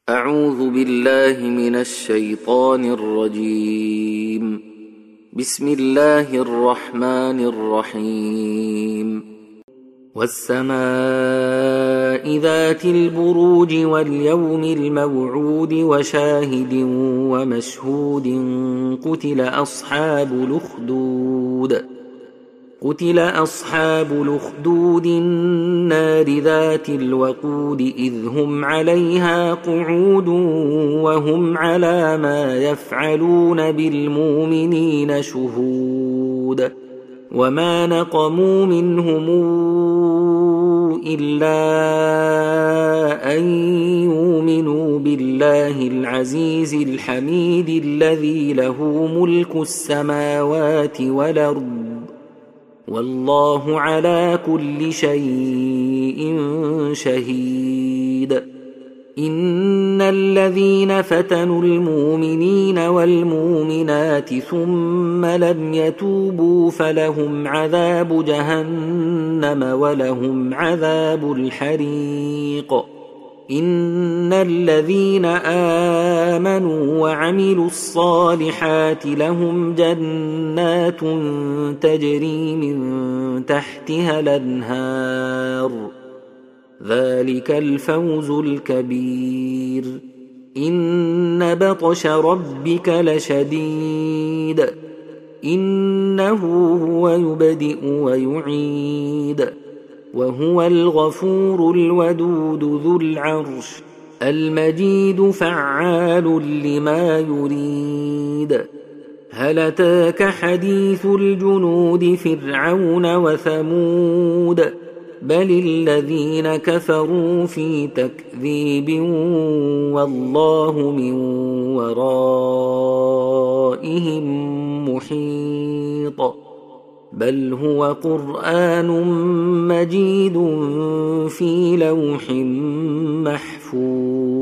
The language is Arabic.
أعوذ بالله من الشيطان الرجيم. بسم الله الرحمن الرحيم. والسماء ذات البروج واليوم الموعود وشاهد ومشهود. قتل أصحاب الأخدود النار ذات الوقود إذ هم عليها قعود وهم على ما يفعلون بالمؤمنين شهود. وما نقموا منهم إلا أن يؤمنوا بالله العزيز الحميد الذي له ملك السماوات والأرض والله على كل شيء شهيد. إن الذين فتنوا المؤمنين والمؤمنات ثم لم يتوبوا فلهم عذاب جهنم ولهم عذاب الحريق. إن الذين آمنوا وعملوا الصالحات لهم جنات تجري من تحتها الأنهار ذلك الفوز الكبير. إن بطش ربك لشديد إنه هو يبدئ ويعيد وهو الغفور الودود ذو العرش المجيد فعال لما يريد. هل أتاك حديث الجنود فرعون وثمود بل الذين كفروا في تكذيب والله من ورائهم محيط. بل هو قرآن مجيد في لوح محفوظ.